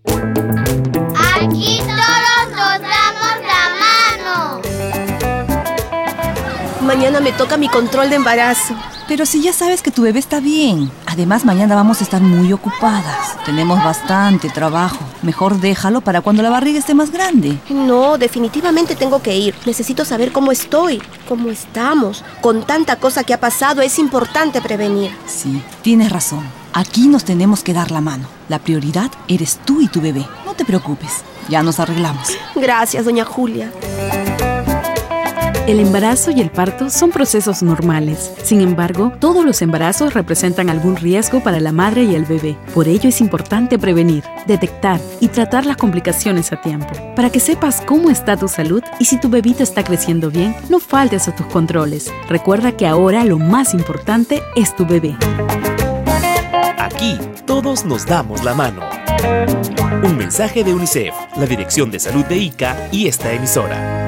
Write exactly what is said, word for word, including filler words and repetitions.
Aquí todos nos damos la mano. Mañana me toca mi control de embarazo. Pero si ya sabes que tu bebé está bien. Además, mañana vamos a estar muy ocupadas. Tenemos bastante trabajo. Mejor déjalo para cuando la barriga esté más grande. No, definitivamente tengo que ir. Necesito saber cómo estoy, cómo estamos. Con tanta cosa que ha pasado, es importante prevenir. Sí, tienes razón. Aquí nos tenemos que dar la mano. La prioridad eres tú y tu bebé. No te preocupes, ya nos arreglamos. Gracias, doña Julia. El embarazo y el parto son procesos normales. Sin embargo, todos los embarazos representan algún riesgo para la madre y el bebé. Por ello es importante prevenir, detectar y tratar las complicaciones a tiempo. Para que sepas cómo está tu salud y si tu bebito está creciendo bien, no faltes a tus controles. Recuerda que ahora lo más importante es tu bebé. Aquí todos nos damos la mano. Un mensaje de UNICEF, la Dirección de Salud de Ica y esta emisora.